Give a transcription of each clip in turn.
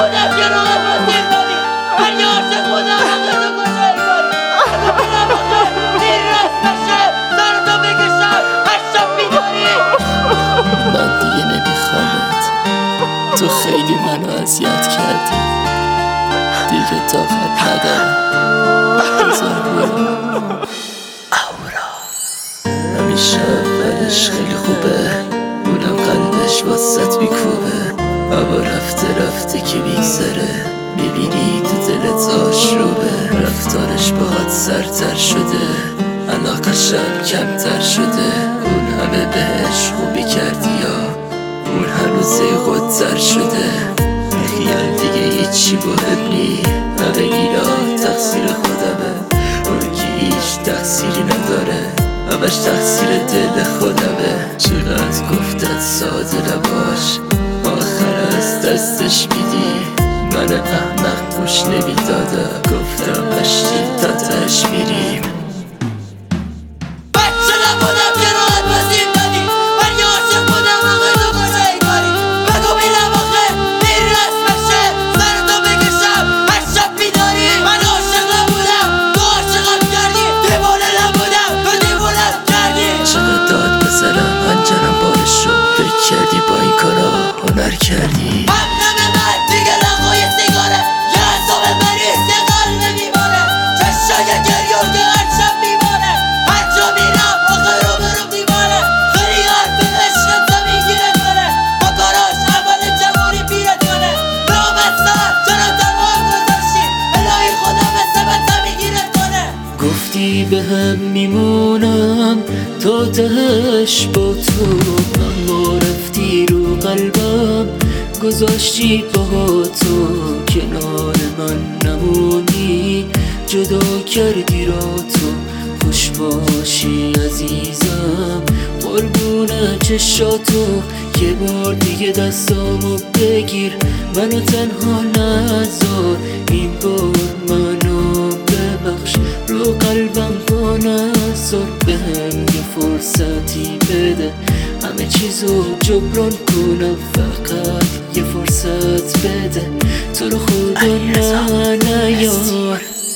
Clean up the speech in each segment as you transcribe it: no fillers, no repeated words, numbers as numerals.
بودم که رو بسیر دادی هر یه عاشق بودم آقا تو کجای کاری اگه برم آخه این رسمشه سر تو بکشم هر شب بیداری. من دیگه نمیخوامت، تو خیلی منو اذیت کردی، دیگه طاقت ندارم، بذار برو. همیشه اولش خیلی خوبه، اونم قلبش واسط میکوبه، اما رفته رفته که میگذره میبینی تو دلت آشروبه. رفتارش باهات سرتر شده، علاقشم کمتر شده، اون همه بهش خوبی کردی یا اون هنوز خودتر شده. خیال دیگه هیچی مهم نی، همه اینا تقصیر خودمه، اون که هیچ تقصیری نداره، همش تقصیر دل خودمه. چقدر گفتن ساده نباش، آخر از دستش میدی، من احمق گوش نمیدادم، گفتم هشتیم تا تش میریم. بچه نبودم که راحت بسیر دادی من یه عاشق بودم آقا تو کجای کاری بگو میرم آخه این رسمشه سر تو بکشم هر شب بیداری. من عاشق نبودم تو عاشقم کردی، دیوانه نبودم تو دیوانم کردی. چقدر داد بزنم هنجرم بارش شد، فکر کردی با این کارا هنر کردی. همدم من دیگه رقای سیگاره یه حساب مریض یه قلب میماره، چشای گریون که هر شب میمانه، هر جا میرم آخه رو برم دیوانه. خیلی حرف عشقت تا میگیره کنه با کاراش اول جوانی پیرت کنه. رابستان چرا تنها گذاشتی الهی خدا مثل بطه میگیرت کنه. گفتی به هم میمونم تا تهش با تو، اما رفتی رو قلبم گذاشتی با تو، کنار من نمونی جدا کردی را تو. خوش باشی عزیزم قربون چشاتو، یه بار دیگه دستامو بگیر منو تنها نذار، این بار منو ببخش رو قلبم با نذار، بهم یه فرصتی بده همه چیزو جبران کنم، فقط یه فرصت بده تو رو خدا نیار.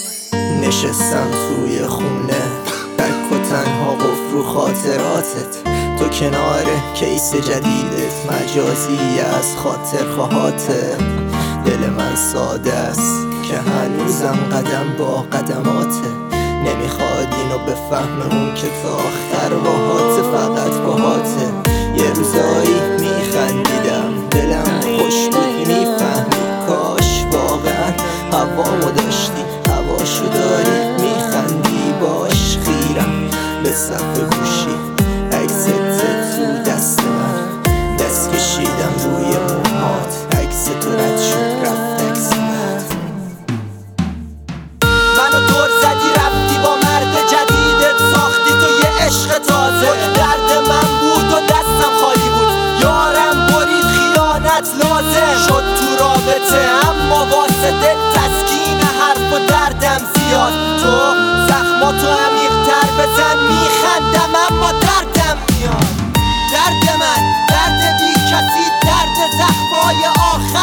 نشستم توی خونه تک و تنها قفل رو خاطراتت، تو کنار کیس جدیدت مجازی از خاطر خواهاتت. دل من ساده است که هنوزم قدم با قدماته، نمیخواد اینو بفهم اون که تا آخر باهاته، فقط باهاته. یه روزایی میخندیدم دلم خوش بود میفهمی، کاش واقعا هوامو داشتی، هواشو داری میخندی باش. خیرم به صف گوشی عکست تو دست من، دست کشیدم روی موهات، عکس تو رد شد رفت عکس من. منو دور زدی رفتی با مرد جدیدت، ساختی تو یه عشق تازه، درد من بود و دستم خالی بود، یارم برید خیانت لازم شد تو رابطه، اما واسه دل تسکین حرف و دردم زیاد. تو زخماتو عمیق‌تر بزن میخندم اما دردم میاد. درد من درد بی کسی، درد زخمای آخر